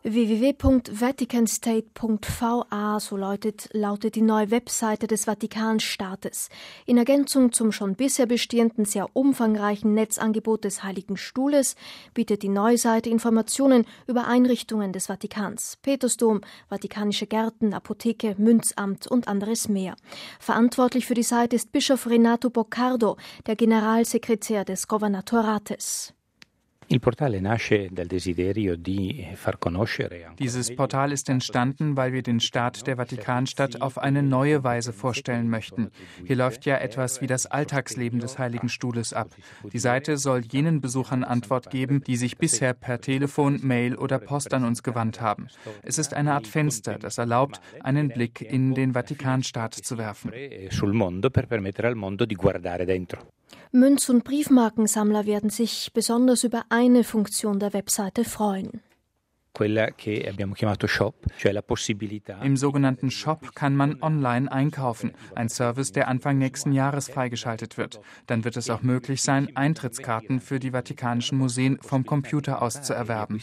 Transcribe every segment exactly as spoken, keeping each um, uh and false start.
w w w punkt vatican state punkt v a, so lautet, lautet die neue Webseite des Vatikanstaates. In Ergänzung zum schon bisher bestehenden sehr umfangreichen Netzangebot des Heiligen Stuhles bietet die neue Seite Informationen über Einrichtungen des Vatikans, Petersdom, Vatikanische Gärten, Apotheke, Münzamt und anderes mehr. Verantwortlich für die Seite ist Bischof Renato Boccardo, der Generalsekretär des Gouvernatorates. Dieses Portal ist entstanden, weil wir den Staat der Vatikanstadt auf eine neue Weise vorstellen möchten. Hier läuft ja etwas wie das Alltagsleben des Heiligen Stuhles ab. Die Seite soll jenen Besuchern Antwort geben, die sich bisher per Telefon, Mail oder Post an uns gewandt haben. Es ist eine Art Fenster, das erlaubt, einen Blick in den Vatikanstaat zu werfen. Münz- und Briefmarkensammler werden sich besonders über eine Funktion der Webseite freuen. Im sogenannten Shop kann man online einkaufen, ein Service, der Anfang nächsten Jahres freigeschaltet wird. Dann wird es auch möglich sein, Eintrittskarten für die Vatikanischen Museen vom Computer aus zu erwerben.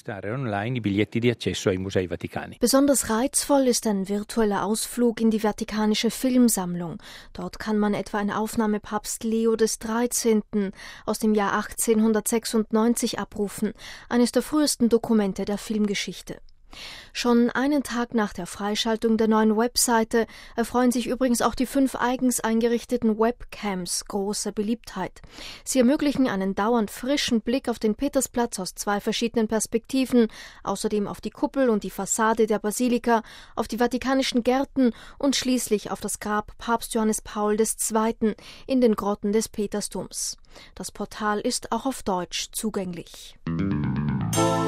Besonders reizvoll ist ein virtueller Ausflug in die Vatikanische Filmsammlung. Dort kann man etwa eine Aufnahme Papst Leo des dreizehnten aus dem Jahr achtzehnhundertsechsundneunzig abrufen, eines der frühesten Dokumente der Filmgeschichte. Schon einen Tag nach der Freischaltung der neuen Webseite erfreuen sich übrigens auch die fünf eigens eingerichteten Webcams großer Beliebtheit. Sie ermöglichen einen dauernd frischen Blick auf den Petersplatz aus zwei verschiedenen Perspektiven, außerdem auf die Kuppel und die Fassade der Basilika, auf die Vatikanischen Gärten und schließlich auf das Grab Papst Johannes Paul der Zweite. in den Grotten des Petersdoms. Das Portal ist auch auf Deutsch zugänglich.